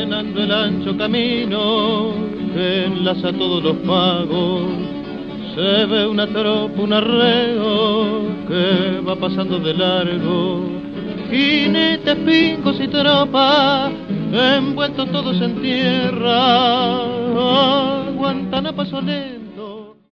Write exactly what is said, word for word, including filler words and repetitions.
allanando el ancho camino que enlaza todos los pagos, se ve una tropa, un arreo que va pasando de largo. Jinetes, pingos y tropas, envueltos todos en tierra, Guantánamo, Solé